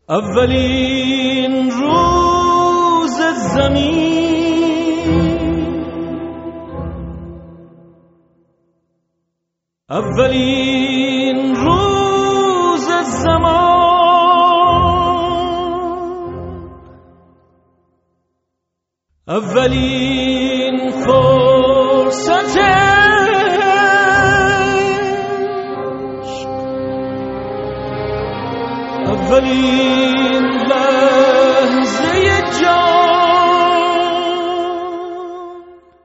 اولین روز زمین، اولین روز زمان، اولین فرصت اولین لحظه جان.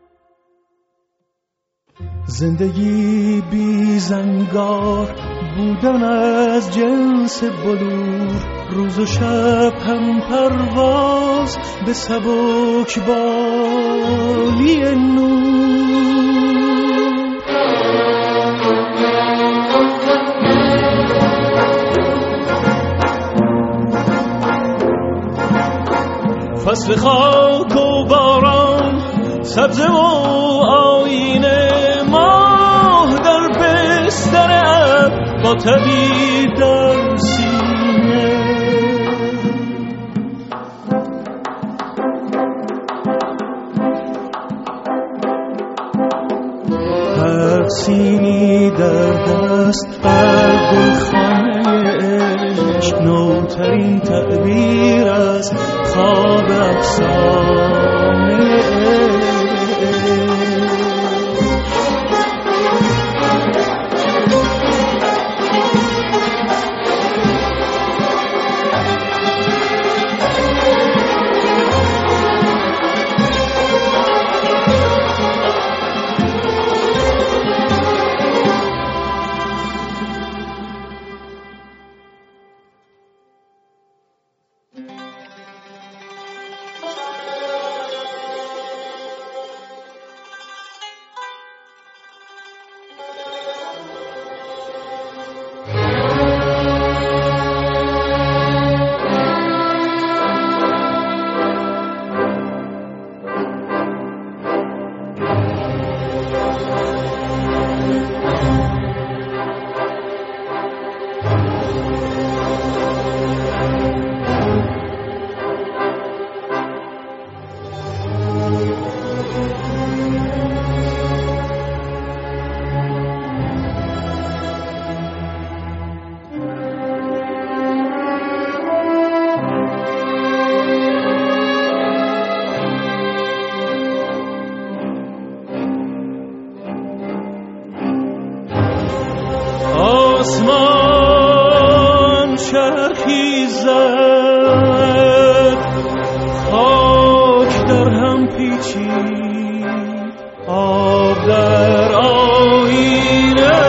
زندگی بی زنگار بودن از جنس بلور، روز و شب هم پرواز به سبکبالی نور. فصل خاک و باران، سبزه و آینه، ماه در بستر ابر با طبیب در سینه. هر سینی در دست بر گلخانه عشق، نوترین تعبیر از خواب افسانه. آسمان چرخی زد، خاک در هم پیچید، آب در آینه،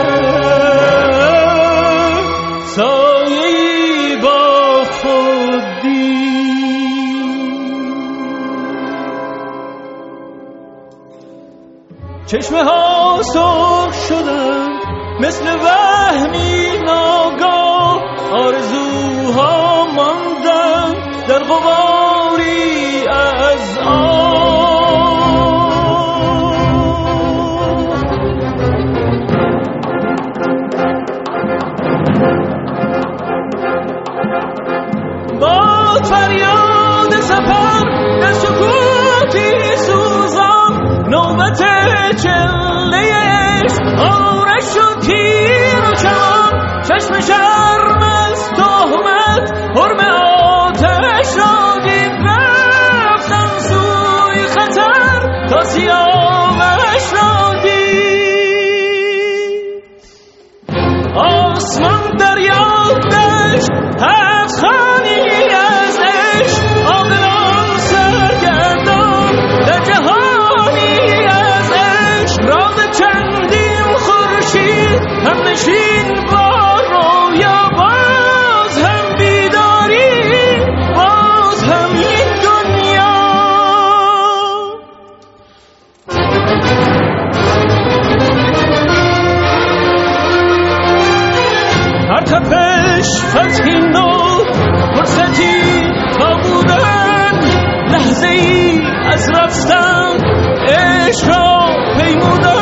سایه‌ای با خود دید. چشمه ها سرخ شدند مثل وهمی ناگاه، آرزوها ماندن در غباری از آب. با فریاد سفر در سکوتی سوزان، نوبت چله عشق آرش و تیر و کمان، چشم شرم از تهمت حرم آتش را دید، رفتن سوی خطر تا سیاوش را دید. آسمان دریا دشت، هفت خانی از عشق، عاقلان سرگردان در جهانی از عشق، راز چندین خورشید هم نشین با رویا، باز هم بیداری، باز هم این دنیا. هر تپش فتحی نو، فرصتی تا بودن، لحظه ای از رفتن عشق را پیمودن.